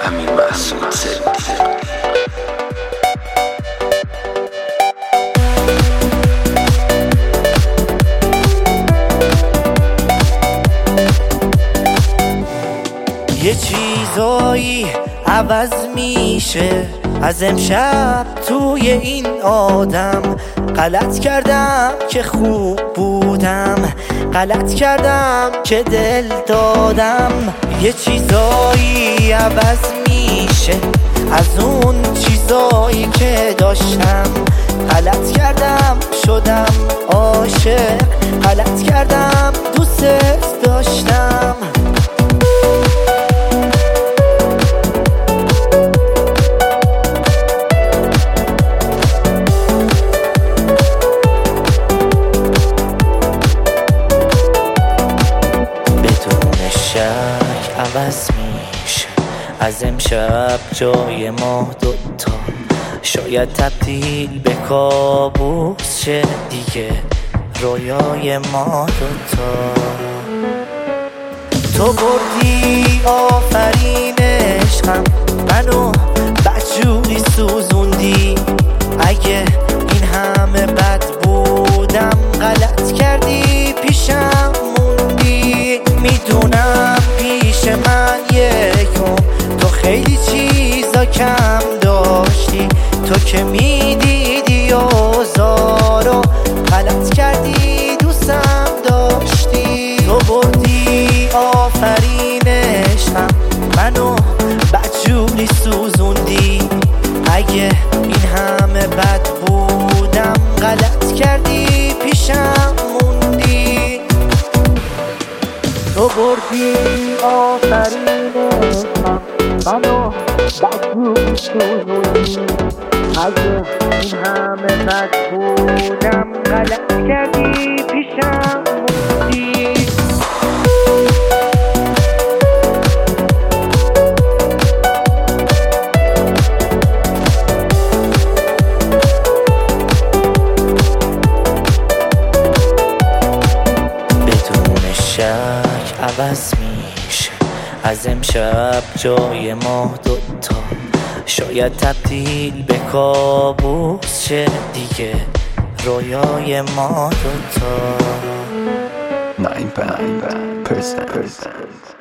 امیر محسود سدی. یه چیزایی عوض میشه از امشب توی این آدم. غلط کردم که خوب بودم، غلط کردم که دل دادم. یه چیزایی عوض میشه از اون چیزایی که داشتم. غلط کردم شدم عاشق، غلط کردم دوست داشتم. عوض میشه از امشب جای ما دوتا. شاید تبدیل به کابوس شه دیگه رویای ما دوتا. تو بردی آفرین عشقم، منو بدجوری سوزوندی. اگه این همه بد بودم غلط کردی پیشم موندی. میدونم پیش من یکم تو خیلی چیزا کم داشتی. تو که میدیدی آزارو غلط کردی دوستم داشتی. تو بردی آفرین عشقم، منو بدجوری سوزوندی. اگه این همه بد بودم غلط کردی پیشم موندی. تو بردی آفرین عشقم، منو بدجوری سوزوندی. اگه این همه بد بودم غلط کردی پیشم موندی. بدون شک عوض میشه از امشب جای ما دوتا. شاید تبدیل به کابوس شه دیگه رویای ما دوتا. 9%